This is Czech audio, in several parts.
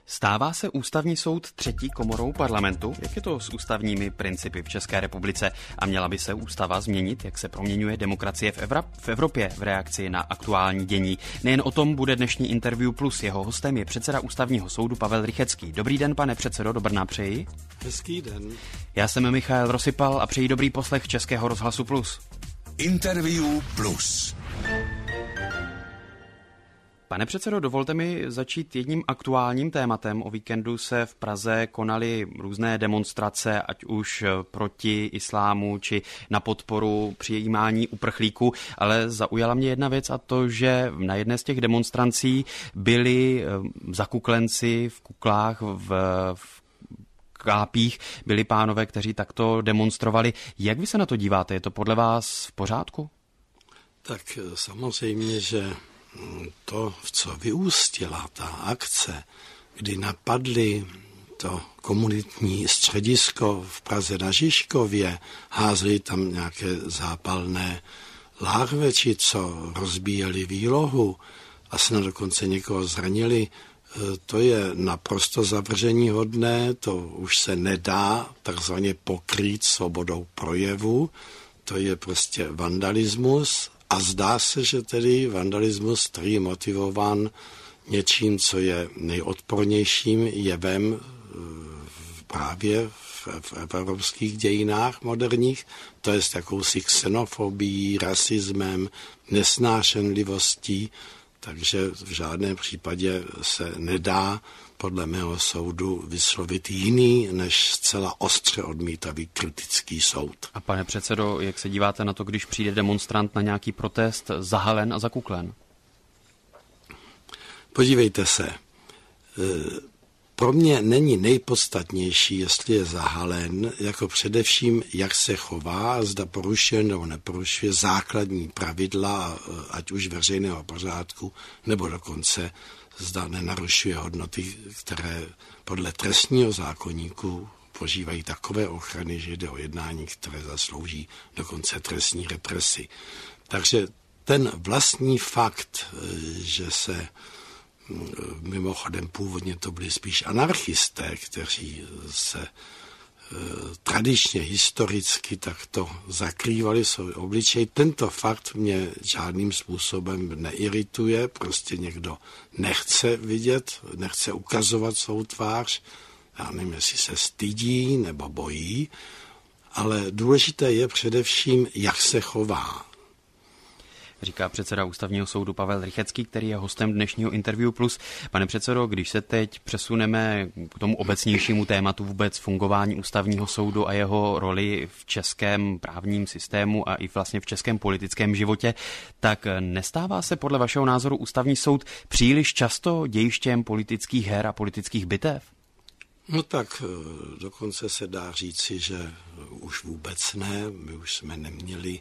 Stává se ústavní soud třetí komorou parlamentu? Jak je to s ústavními principy v České republice? A měla by se ústava změnit, jak se proměňuje demokracie v Evropě v reakci na aktuální dění? Nejen o tom bude dnešní Interview Plus. Jeho hostem je předseda ústavního soudu Pavel Rychecký. Dobrý den, pane předsedo, do Brna přeji. Hezký den. Já jsem Michael Rosypal a přeji dobrý poslech Českého rozhlasu Plus. Interview Plus. Pane předsedo, dovolte mi začít jedním aktuálním tématem. O víkendu se v Praze konaly různé demonstrace, ať už proti islámu, či na podporu přijímání uprchlíků, ale zaujala mě jedna věc, a to, že na jedné z těch demonstrancí byli zakuklenci v kuklách, v kápích, byli pánové, kteří takto demonstrovali. Jak vy se na to díváte? Je to podle vás v pořádku? Tak samozřejmě, že to, v co vyústila ta akce, kdy napadli to komunitní středisko v Praze na Žižkově, házeli tam nějaké zápalné láhve, či co, rozbíjeli výlohu a snad dokonce někoho zranili, to je naprosto zavrženíhodné, to už se nedá takzvaně pokrýt svobodou projevu, to je prostě vandalismus. A zdá se, že tedy vandalismus, který je motivován něčím, co je nejodpornějším jevem právě v evropských dějinách moderních, to je s jakousi xenofobií, rasismem, nesnášenlivostí, takže v žádném případě se nedá podle mého soudu vyslovit jiný než zcela ostře odmítavý kritický soud. A pane předsedo, jak se díváte na to, když přijde demonstrant na nějaký protest zahalen a zakuklen? Podívejte se, pro mě není nejpodstatnější, jestli je zahalen, jako především, jak se chová, zda porušuje nebo neporušuje základní pravidla, ať už veřejného pořádku, nebo dokonce zda nenarušuje hodnoty, které podle trestního zákoníku požívají takové ochrany, že jde o jednání, které zaslouží dokonce trestní represi. Takže ten vlastní fakt, že se mimochodem původně to byli spíš anarchisté, kteří se tradičně, historicky takto zakrývali svůj obličej. Tento fakt mě žádným způsobem neirituje, prostě někdo nechce vidět, nechce ukazovat svou tvář, já nevím, jestli se stydí nebo bojí, ale důležité je především, jak se chová. Říká předseda ústavního soudu Pavel Rychecký, který je hostem dnešního Interview Plus. Pane předsedo, když se teď přesuneme k tomu obecnějšímu tématu vůbec fungování ústavního soudu a jeho roli v českém právním systému a i vlastně v českém politickém životě, tak nestává se podle vašeho názoru ústavní soud příliš často dějištěm politických her a politických bitev? No tak dokonce se dá říci, že už vůbec ne. My už jsme neměli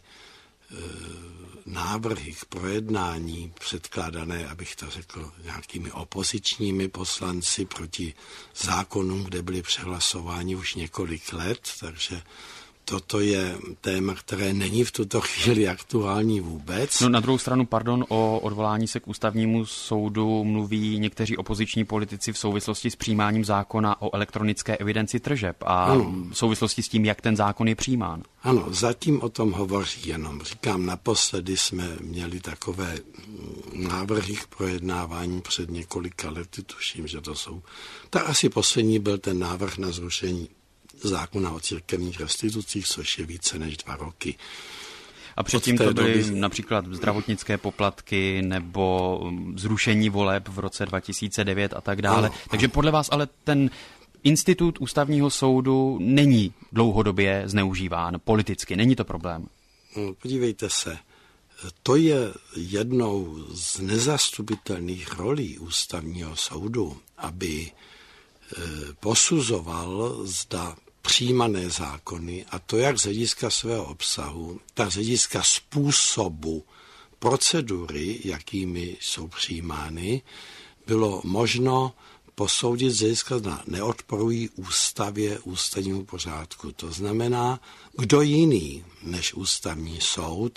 návrhy k projednání předkládané, abych to řekl, nějakými opozičními poslanci proti zákonům, kde byly přehlasováni už několik let, takže toto je téma, které není v tuto chvíli aktuální vůbec. No na druhou stranu, o odvolání se k ústavnímu soudu mluví někteří opoziční politici v souvislosti s přijímáním zákona o elektronické evidenci tržeb a v souvislosti s tím, jak ten zákon je přijímán. Ano, zatím o tom hovoří jenom. Říkám, naposledy jsme měli takové návrhy k projednávání před několika lety, tuším, že to jsou. Tak asi poslední byl ten návrh na zrušení zákona o církevních restitucích, což je více než 2 roky. A předtím to byly například zdravotnické poplatky nebo zrušení voleb v roce 2009 a tak dále. Takže podle vás ale ten institut ústavního soudu není dlouhodobě zneužíván politicky, není to problém? Podívejte se, to je jednou z nezastupitelných rolí ústavního soudu, aby posuzoval, zda přijímané zákony, a to jak z hlediska svého obsahu, tak z hlediska způsobu procedury, jakými jsou přijímány, bylo možno posoudit z hlediska, neodporují ústavě, ústavnímu pořádku. To znamená, kdo jiný než ústavní soud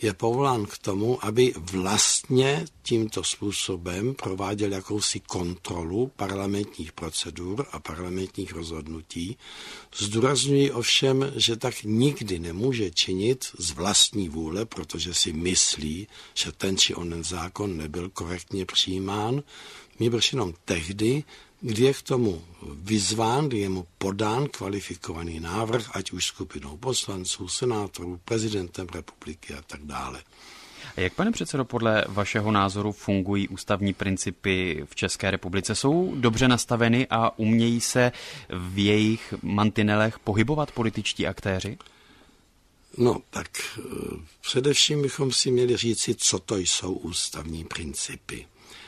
je povolán k tomu, aby vlastně tímto způsobem prováděl jakousi kontrolu parlamentních procedur a parlamentních rozhodnutí. Zdůrazňuji ovšem, že tak nikdy nemůže činit z vlastní vůle, protože si myslí, že ten či onen zákon nebyl korektně přijímán, nýbrž jenom tehdy, kdy je k tomu vyzván, kdy je mu podán kvalifikovaný návrh, ať už skupinou poslanců, senátorů, prezidentem republiky a tak dále. A jak, pane předsedo, podle vašeho názoru fungují ústavní principy v České republice? Jsou dobře nastaveny a umějí se v jejich mantinelech pohybovat političtí aktéři? No, tak především bychom si měli říci, co to jsou ústavní principy.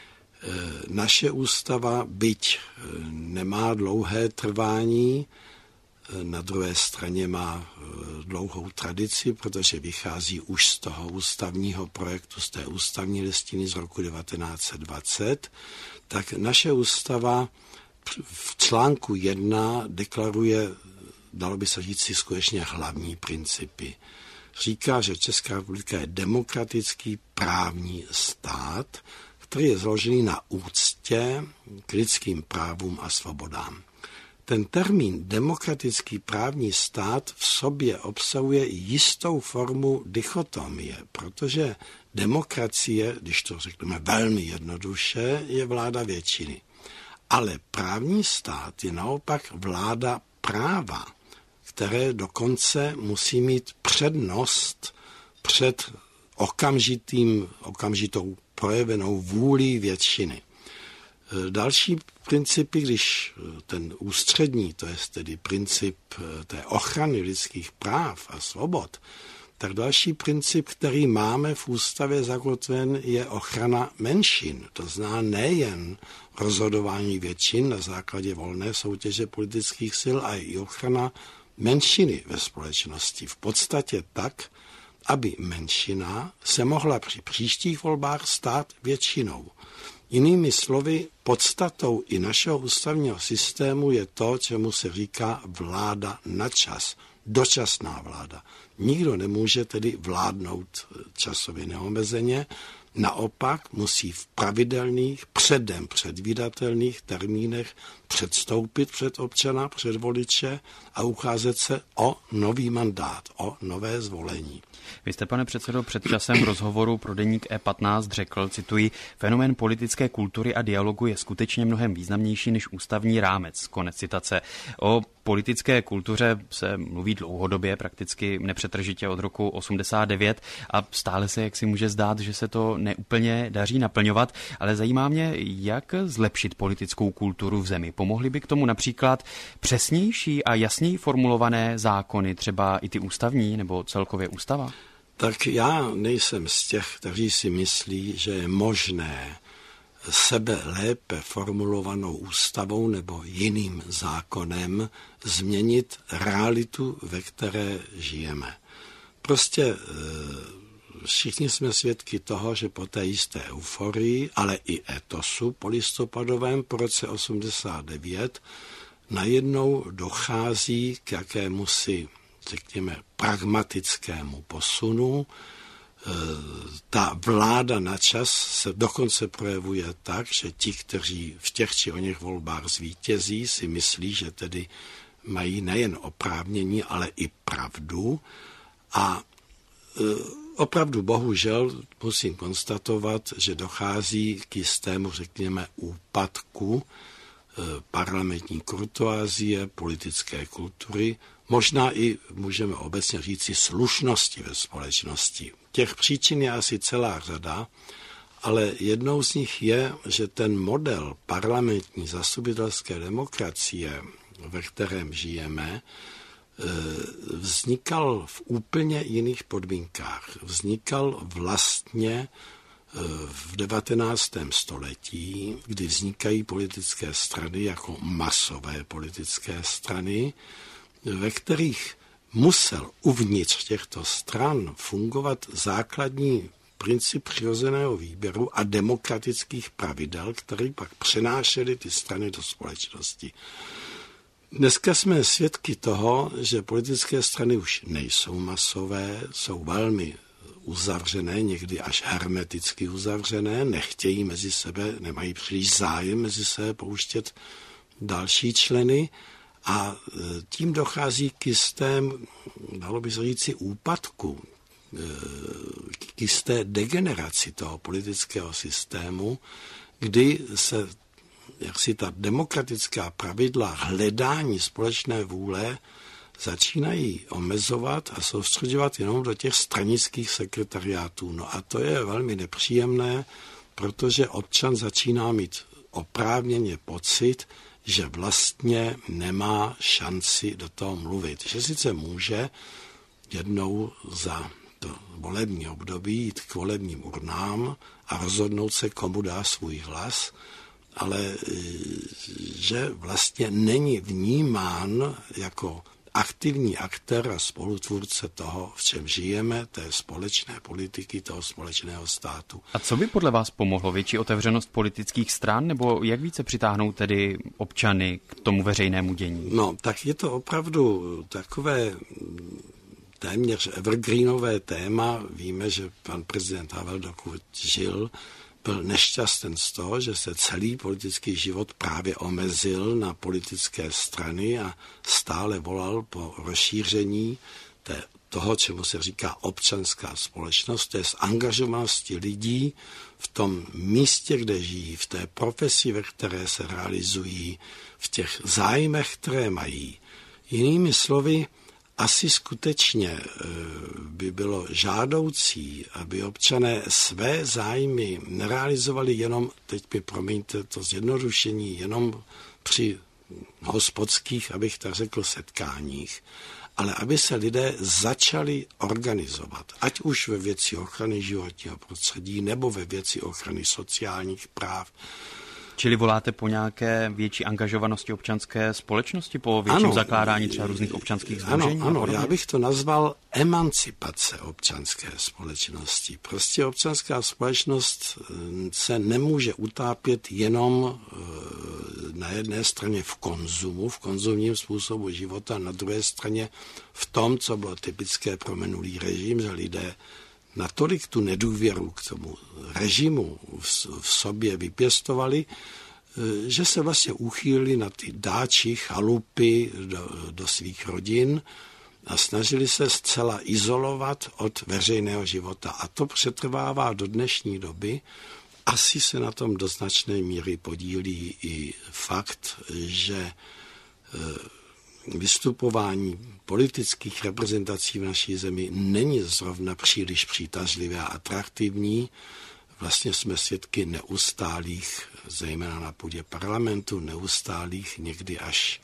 Naše ústava, byť nemá dlouhé trvání, na druhé straně má dlouhou tradici, protože vychází už z toho ústavního projektu, z té ústavní listiny z roku 1920, tak naše ústava v článku 1 deklaruje, dalo by se říct si skutečně hlavní principy. Říká, že Česká republika je demokratický právní stát, který je založený na úctě k lidským právům a svobodám. Ten termín demokratický právní stát v sobě obsahuje jistou formu dichotomie, protože demokracie, když to řekneme velmi jednoduše, je vláda většiny. Ale právní stát je naopak vláda práva, které dokonce musí mít přednost před okamžitou projevenou vůlí většiny. Další principy, když ten ústřední, to je tedy princip té ochrany lidských práv a svobod, tak další princip, který máme v ústavě zakotven, je ochrana menšin. To znamená nejen rozhodování většin na základě volné soutěže politických sil, ale i ochrana menšiny ve společnosti. V podstatě tak, aby menšina se mohla při příštích volbách stát většinou. Jinými slovy, podstatou i našeho ústavního systému je to, čemu se říká vláda na čas, dočasná vláda. Nikdo nemůže tedy vládnout časově neomezeně, naopak musí v pravidelných, předem předvídatelných termínech předstoupit před občana, před voliče a ucházet se o nový mandát, o nové zvolení. Vy jste, pane předsedo, před časem v rozhovoru pro deník E15 řekl, cituji, fenomén politické kultury a dialogu je skutečně mnohem významnější než ústavní rámec. Konec citace. O politické kultuře se mluví dlouhodobě, prakticky nepřetržitě od roku 89 a stále se jaksi může zdát, že se to neúplně daří naplňovat, ale zajímá mě, jak zlepšit politickou kulturu v zemi. Pomohly by k tomu například přesnější a jasněji formulované zákony, třeba i ty ústavní nebo celkově ústava? Tak já nejsem z těch, kteří si myslí, že je možné sebe lépe formulovanou ústavou nebo jiným zákonem změnit realitu, ve které žijeme. Prostě všichni jsme svědky toho, že po té jisté euforii, ale i etosu polistopadovém po roce 89 najednou dochází k jakémusi, řekněme, pragmatickému posunu. Ta vláda na čas se dokonce projevuje tak, že ti, kteří v těch či oněch volbách zvítězí, si myslí, že tedy mají nejen oprávnění, ale i pravdu. A opravdu bohužel musím konstatovat, že dochází k jistému, řekněme, úpadku parlamentní kurtoazie, politické kultury, možná i, můžeme obecně říci, slušnosti ve společnosti. Těch příčin je asi celá řada, ale jednou z nich je, že ten model parlamentní zastupitelské demokracie, ve kterém žijeme, vznikal v úplně jiných podmínkách. Vznikal vlastně v 19. století, kdy vznikají politické strany jako masové politické strany, ve kterých musel uvnitř těchto stran fungovat základní princip přirozeného výběru a demokratických pravidel, které pak přenášely ty strany do společnosti. Dneska jsme svědky toho, že politické strany už nejsou masové, jsou velmi uzavřené, někdy až hermeticky uzavřené, nechtějí mezi sebe, nemají příliš zájem mezi sebe pouštět další členy a tím dochází k jistém, dalo by se říci, úpadku, k jisté degeneraci toho politického systému, kdy se jaksi ta demokratická pravidla hledání společné vůle začínají omezovat a soustředovat jenom do těch stranických sekretariátů. No a to je velmi nepříjemné, protože občan začíná mít oprávněně pocit, že vlastně nemá šanci do toho mluvit. Že sice může jednou za to volební období jít k volebním urnám a rozhodnout se, komu dá svůj hlas, ale že vlastně není vnímán jako aktivní aktér a spolutvůrce toho, v čem žijeme, té společné politiky, toho společného státu. A co by podle vás pomohlo? Větší otevřenost politických stran, nebo jak více přitáhnout tedy občany k tomu veřejnému dění? No, tak je to opravdu takové téměř evergreenové téma. Víme, že pan prezident Havel, dokud žil, byl nešťastný z toho, že se celý politický život právě omezil na politické strany a stále volal po rozšíření toho, čemu se říká občanská společnost, to je z angažovanosti lidí v tom místě, kde žijí, v té profesi, ve které se realizují, v těch zájmech, které mají. Jinými slovy, asi skutečně by bylo žádoucí, aby občané své zájmy nerealizovali jenom, teď mi promiňte to zjednodušení, jenom při hospodských, abych tak řekl, setkáních, ale aby se lidé začali organizovat, ať už ve věci ochrany životního prostředí nebo ve věci ochrany sociálních práv. Čili voláte po nějaké větší angažovanosti občanské společnosti, po větším zakládání třeba různých občanských sdružení? Ano, já bych to nazval emancipace občanské společnosti. Prostě občanská společnost se nemůže utápět jenom na jedné straně v konzumu, v konzumním způsobu života, na druhé straně v tom, co bylo typické pro minulý režim, že lidé natolik tu nedůvěru k tomu režimu v sobě vypěstovali, že se vlastně uchýlili na ty dáči, chalupy do svých rodin a snažili se zcela izolovat od veřejného života. A to přetrvává do dnešní doby. Asi se na tom do značné míry podílí i fakt, že vystupování politických reprezentací v naší zemi není zrovna příliš přitažlivé a atraktivní. Vlastně jsme svědky neustálých, zejména na půdě parlamentu, neustálých, někdy až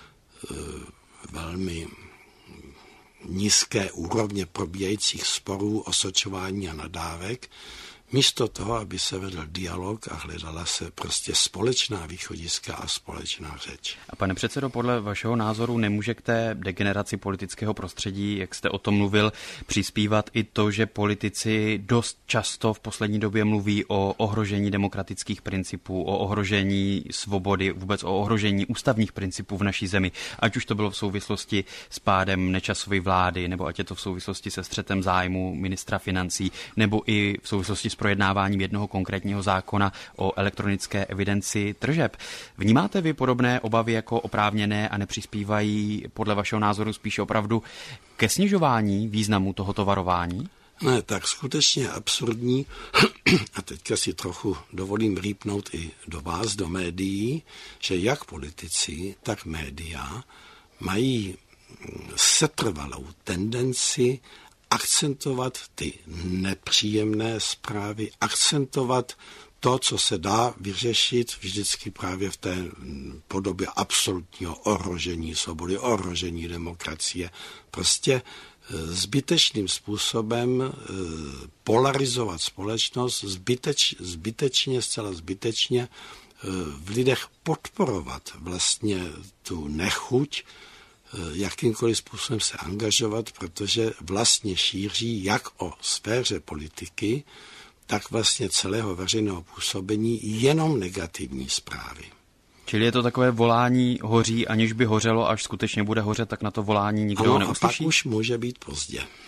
velmi nízké úrovně probíhajících sporů, osočování a nadávek, místo toho, aby se vedl dialog a hledala se prostě společná východiska a společná řeč. A pane předsedo, podle vašeho názoru nemůže k té degeneraci politického prostředí, jak jste o tom mluvil, přispívat i to, že politici dost často v poslední době mluví o ohrožení demokratických principů, o ohrožení svobody, vůbec o ohrožení ústavních principů v naší zemi, ať už to bylo v souvislosti s pádem Nečasovy vlády, nebo ať je to v souvislosti se střetem zájmu ministra financí, nebo i v souvislosti s projednáváním jednoho konkrétního zákona o elektronické evidenci tržeb. Vnímáte vy podobné obavy jako oprávněné a nepřispívají podle vašeho názoru spíše opravdu ke snižování významu tohoto varování? Ne, tak skutečně absurdní, a teďka si trochu dovolím rýpnout i do vás, do médií, že jak politici, tak média mají setrvalou tendenci akcentovat ty nepříjemné zprávy, akcentovat to, co se dá vyřešit vždycky právě v té podobě absolutního ohrožení svobody, ohrožení demokracie. Prostě zbytečným způsobem polarizovat společnost, zcela zbytečně v lidech podporovat vlastně tu nechuť jakýmkoliv způsobem se angažovat, protože vlastně šíří jak o sféře politiky, tak vlastně celého veřejného působení jenom negativní zprávy. Čili je to takové volání hoří, aniž by hořelo, až skutečně bude hořet, tak na to volání nikdo neuslyší? A pak už může být pozdě.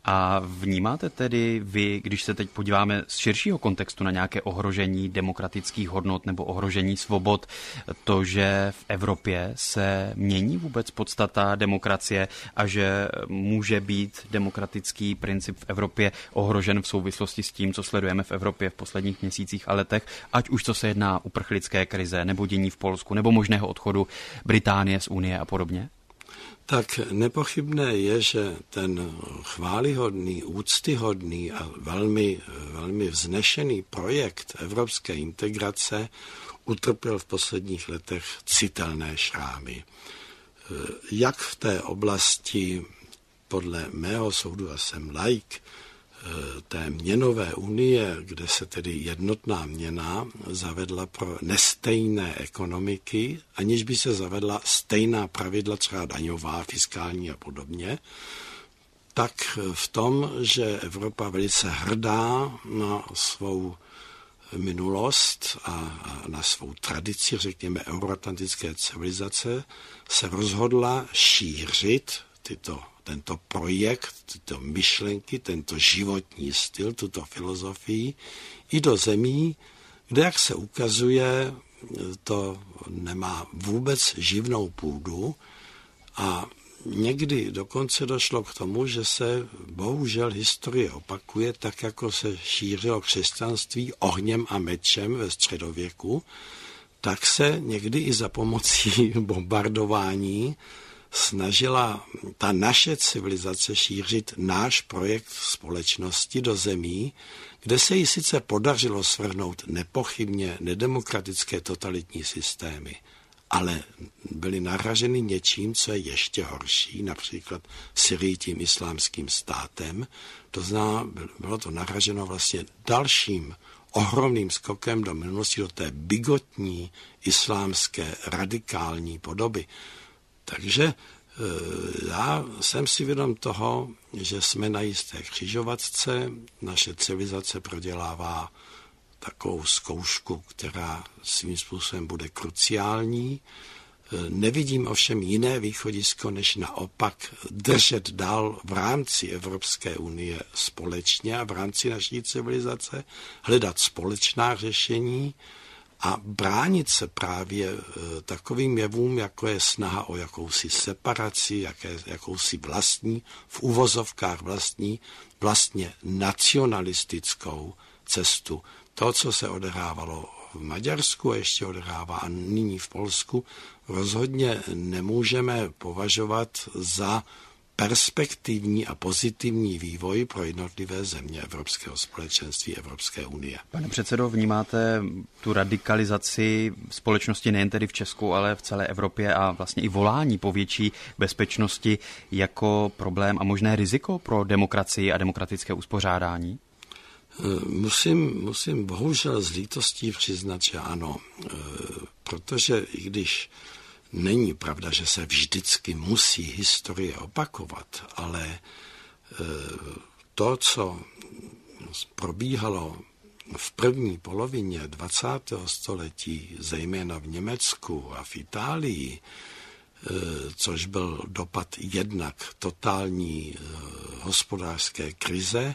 A vnímáte tedy vy, když se teď podíváme z širšího kontextu na nějaké ohrožení demokratických hodnot nebo ohrožení svobod, to, že v Evropě se mění vůbec podstata demokracie a že může být demokratický princip v Evropě ohrožen v souvislosti s tím, co sledujeme v Evropě v posledních měsících a letech, ať už to se jedná uprchlické krize nebo dění v Polsku nebo možného odchodu Británie z Unie a podobně? Tak nepochybné je, že ten chválihodný, úctyhodný a velmi, velmi vznešený projekt evropské integrace utrpěl v posledních letech citelné šrámy. Jak v té oblasti, podle mého soudu, a jsem laik, té měnové unie, kde se tedy jednotná měna zavedla pro nestejné ekonomiky, aniž by se zavedla stejná pravidla, třeba daňová, fiskální a podobně, tak v tom, že Evropa velice hrdá na svou minulost a na svou tradici, řekněme, euroatlantické civilizace, se rozhodla šířit tento projekt, tyto myšlenky, tento životní styl, tuto filozofii i do zemí, kde, jak se ukazuje, to nemá vůbec živnou půdu a někdy dokonce došlo k tomu, že se bohužel historie opakuje, tak jako se šířilo křesťanství ohněm a mečem ve středověku, tak se někdy i za pomocí bombardování snažila ta naše civilizace šířit náš projekt společnosti do zemí, kde se jí sice podařilo svrhnout nepochybně nedemokratické totalitní systémy, ale byly nahraženy něčím, co je ještě horší, například Syrii tím islámským státem. To znamená, bylo to nahraženo vlastně dalším ohromným skokem do minulosti, do té bigotní islámské radikální podoby. Takže já jsem si vědom toho, že jsme na jisté křižovatce, naše civilizace prodělává takovou zkoušku, která svým způsobem bude kruciální. Nevidím ovšem jiné východisko, než naopak držet dál v rámci Evropské unie společně a v rámci naší civilizace, hledat společná řešení a bránit se právě takovým jevům, jako je snaha o jakousi separaci, jakousi vlastní, v uvozovkách vlastně nacionalistickou cestu. To, co se odehrávalo v Maďarsku a ještě odehrává a nyní v Polsku, rozhodně nemůžeme považovat za perspektivní a pozitivní vývoj pro jednotlivé země Evropského společenství, Evropské unie. Pane předsedo, vnímáte tu radikalizaci společnosti nejen tedy v Česku, ale v celé Evropě a vlastně i volání po větší bezpečnosti jako problém a možné riziko pro demokracii a demokratické uspořádání? Musím bohužel s lítostí přiznat, že ano, protože i když není pravda, že se vždycky musí historie opakovat, ale to, co probíhalo v první polovině 20. století, zejména v Německu a v Itálii, což byl dopad jednak totální hospodářské krize,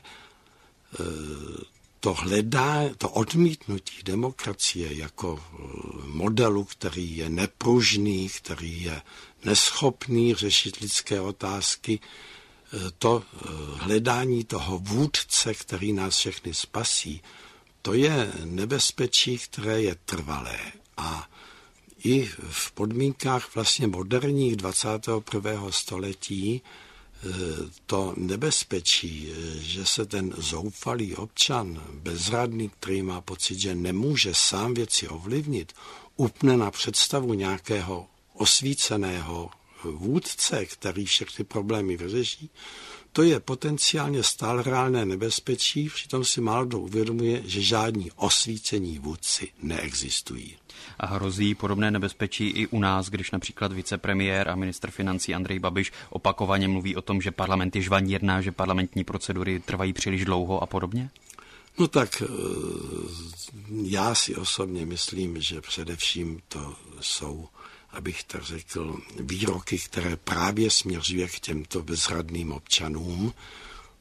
to odmítnutí demokracie jako modelu, který je nepružný, který je neschopný řešit lidské otázky, to hledání toho vůdce, který nás všechny spasí, to je nebezpečí, které je trvalé. A i v podmínkách vlastně moderních 21. století to nebezpečí, že se ten zoufalý občan, bezradný, který má pocit, že nemůže sám věci ovlivnit, upne na představu nějakého osvíceného vůdce, který všechny problémy vyřeší, to je potenciálně stále reálné nebezpečí, přitom si málo kdo uvědomuje, že žádní osvícení vůdci neexistují. A hrozí podobné nebezpečí i u nás, když například vicepremiér a ministr financí Andrej Babiš opakovaně mluví o tom, že parlament je žvanírna, že parlamentní procedury trvají příliš dlouho a podobně? No tak já si osobně myslím, že především to jsou, abych tak řekl, výroky, které právě směřují k těmto bezradným občanům.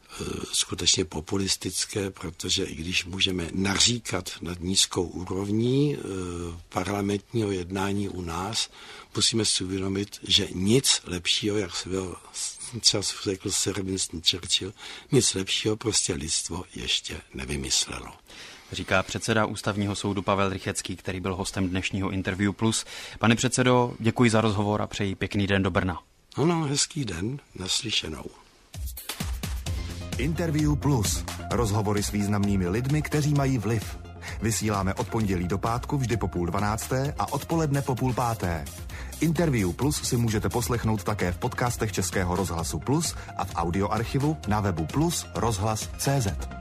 skutečně populistické, protože i když můžeme naříkat nad nízkou úrovní parlamentního jednání u nás, musíme si uvědomit, že nic lepšího, jak se čas řekl Sir Winston Churchill, nic lepšího prostě lidstvo ještě nevymyslelo. Říká předseda Ústavního soudu Pavel Rychecký, který byl hostem dnešního Interview Plus. Pane předsedo, děkuji za rozhovor a přeji pěkný den do Brna. Ano, hezký den, naslyšenou. Interview Plus. Rozhovory s významnými lidmi, kteří mají vliv. Vysíláme od pondělí do pátku vždy po 11:30 a odpoledne po 5:30. Interview Plus si můžete poslechnout také v podcastech Českého rozhlasu Plus a v audioarchivu na webu plus rozhlas.cz.